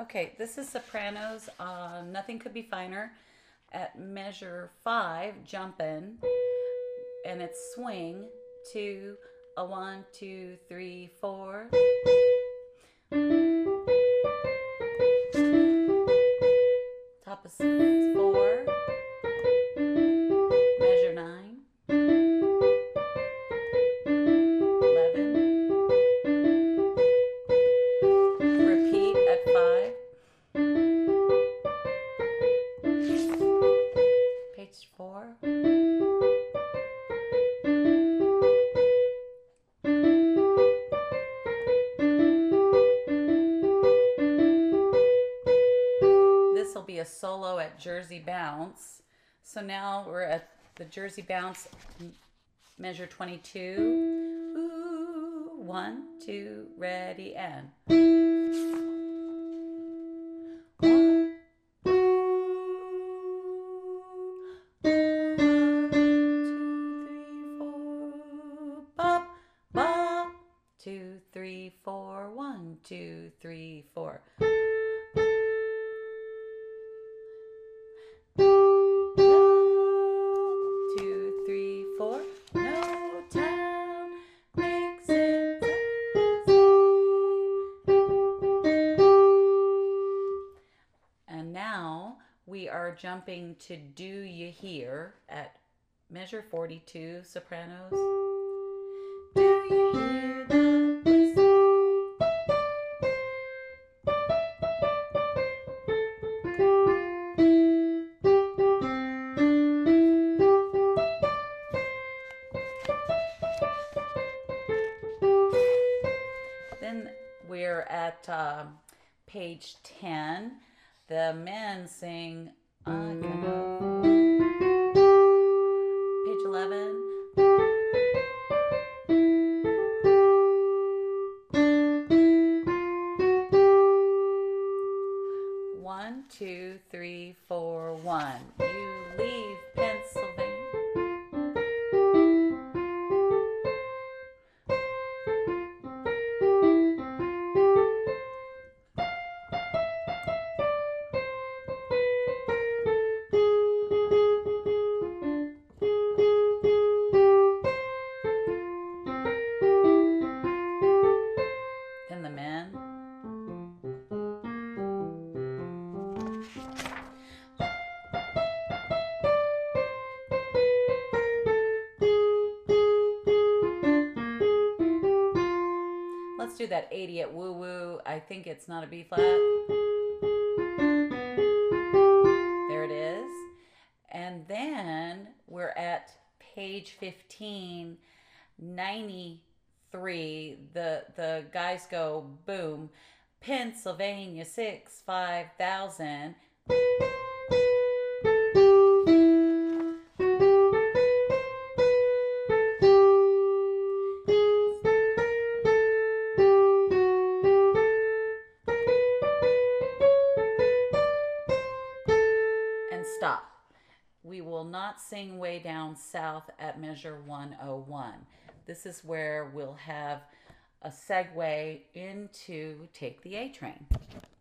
Okay, this is sopranos. Nothing could be finer. At measure 5, jump in, and it's swing to a 1, 2, 3, 4. Top is 4. Measure 9. 11. Repeat at 5. Page 4. This will be a solo at Jersey Bounce. So now we're at the Jersey Bounce, measure 22. Ooh, 1, 2, ready, and. 1, 2, 3, 4. 1, 2, 3, 4. 2, 3, 4. No town makes it the same. And now we are jumping to Do You Hear at measure 42, sopranos. Do you hear that whistle? Then we're at page 10. The men sing I Kind of. Page 11. One, 2, 3, 4, 1. You leave Pennsylvania. Then the men. Let's do that 80 at woo woo. I think it's not a B flat. There it is. And then we're at page 15, 93. The guys go boom. Pennsylvania 6, 5,000. And stop. We will not sing Way Down South at measure 101. This is where we'll have a segue into Take the A Train.